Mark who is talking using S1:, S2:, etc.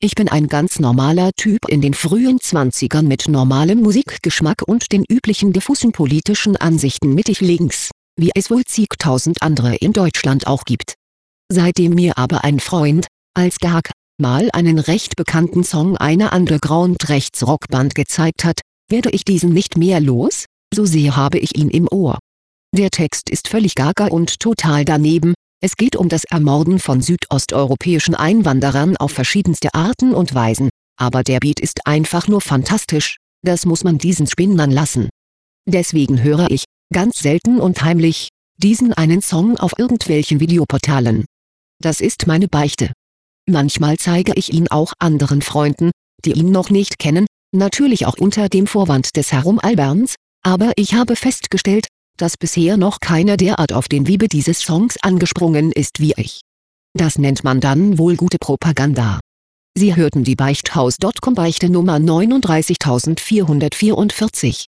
S1: Ich bin ein ganz normaler Typ in den frühen 20ern mit normalem Musikgeschmack und den üblichen diffusen politischen Ansichten mittig-links, wie es wohl zigtausend andere in Deutschland auch gibt. Seitdem mir aber ein Freund, als Gag, mal einen recht bekannten Song einer Underground-Rechtsrockband gezeigt hat, werde ich diesen nicht mehr los, so sehr habe ich ihn im Ohr. Der Text ist völlig gaga und total daneben. Es geht um das Ermorden von südosteuropäischen Einwanderern auf verschiedenste Arten und Weisen, aber der Beat ist einfach nur fantastisch, das muss man diesen Spinnern lassen. Deswegen höre ich, ganz selten und heimlich, diesen einen Song auf irgendwelchen Videoportalen. Das ist meine Beichte. Manchmal zeige ich ihn auch anderen Freunden, die ihn noch nicht kennen, natürlich auch unter dem Vorwand des Herumalberns, aber ich habe festgestellt, dass bisher noch keiner derart auf den Vibe dieses Songs angesprungen ist wie ich. Das nennt man dann wohl gute Propaganda. Sie hörten die Beichthaus.com Beichte Nummer 39444.